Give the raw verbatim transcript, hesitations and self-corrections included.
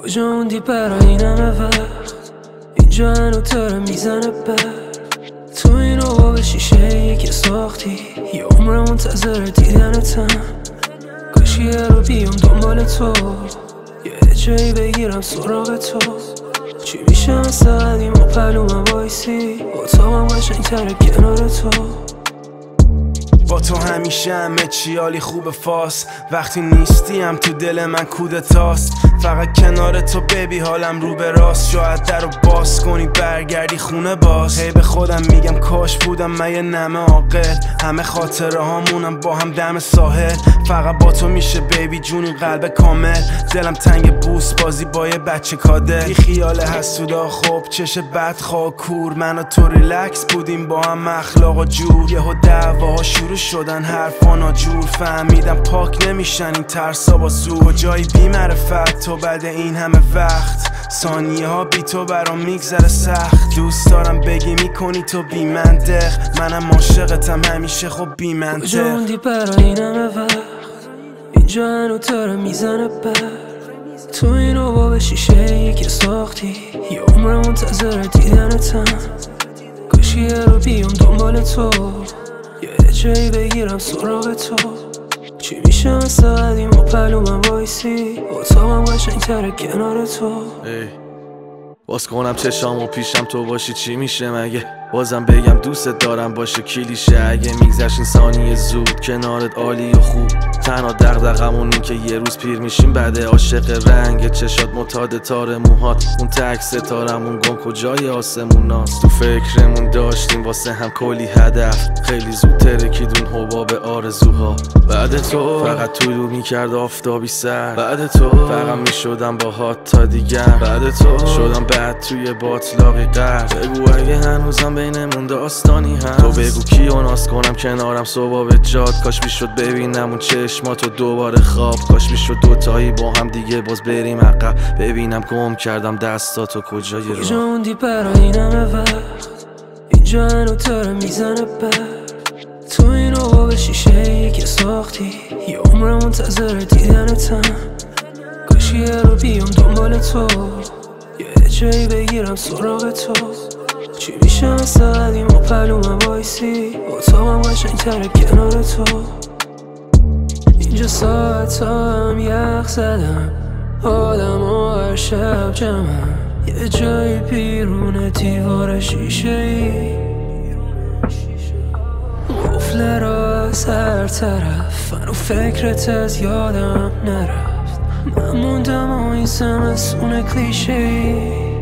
کجا موندی برای این همه وقت؟ اینجا هنو داره میزنه برد. تو این رو به شیشه ای که ساختی، یه عمر منتظر دیدنتم. کاش یه رو بیام دنبال تو، یه جایی بگیرم سراغ تو. چی میشه مثل قدیم و پلومم وایسی، اتاقم قشنگ‌تره کنار تو. با تو همیشه همه چی حالی خوب فاس، وقتی نیستی هم تو دل من کودتاست. فقط کنار تو ببی حالم رو به راست، شاید در رو باز کنی برگردی خونه باز. هی به خودم میگم کاش بودم من یه نمه عاقل، همه خاطره هامونم با هم دم ساحل. فقط با تو میشه بیبی جونی قلب کامل، دلم تنگ بوس بازی با یه بچه کادر. بی خیال حسودا خوب چشه بدخواه کور، من و تو ریلکس بودیم با هم اخلاق و جور. یهو دعواها شروع شدن حرفا ناجور، فهمیدم پاک نمیشن این ترسا با زور. کجایی بی معرفت تو بعد این همه وقت، ثانیه ها بی تو برام میگذره سخت. دوست دارم بگی میکنی تو بی منطق، منم عاشقتم همیشه خب بی منطق. کجا موندی برای این همه وقت؟ اینجا هنو داره میزنه برد. تو این رو به شیشه ای که ساختی، یه عمر منتظر دیدنتم. کاش یه رو بیام دنبال تو، یه جایی بگیرم سراغ تو. چی میشه مثل قدیم و پلومم وایسی، اتاقم قشنگ‌تره کنار تو. باز کنم چشام و پیشم تو باشی چی میشه مگه؟ بازم بگم دوست دارم باشه کلیشه. اگه میگذشت این ثانیه زود کنارت عالی و خوب، تنها دغدغمون این که یه روز پیر میشیم بعد. عاشق رنگ چشات معتاد تار موهات، اون تک ستارمون گم کجای آسموناست. تو فکرمون داشتیم واسه هم کلی هدف، خیلی زود ترکیدون حباب آرزوها. بعد تو فقط طلوع میکرد آفتابی سر، بعد تو فقط میشدم باهات تا دیگر، بعد تو شدم بعد توی باطلاقی قرد. بگو اگه هنوزم بینمون داستانی هست، تو بگو کیو ناز کنم کنارم صبح به جاد. کاش میشد ببینم اون چشماتو دوباره خواب، کاش میشد دوتایی با هم دیگه باز بریم عقب. ببینم گم کردم دستاتو کجای راه. کجا موندی برای این همه وقت؟ اینجا هنو داره میزنه برد. تو این رو به شیشه ای که ساختی، یه عمر منتظر دیدنتم. کاش یه رو بیام دنبال تو، یه جایی بگیرم سراغ تو. چی میشه مثل قدیم و پلومم وایسی، اتاقم قشنگ‌تره کنار تو. اینجا ساعت هم یخ زدم، آدم و هر شب جمعم. یه جایی بیرون دیوار شیشه ای، قفله را از هر طرف، من و فکرت از یادم نرفت. من موندم و این زمستون کلیشه ای،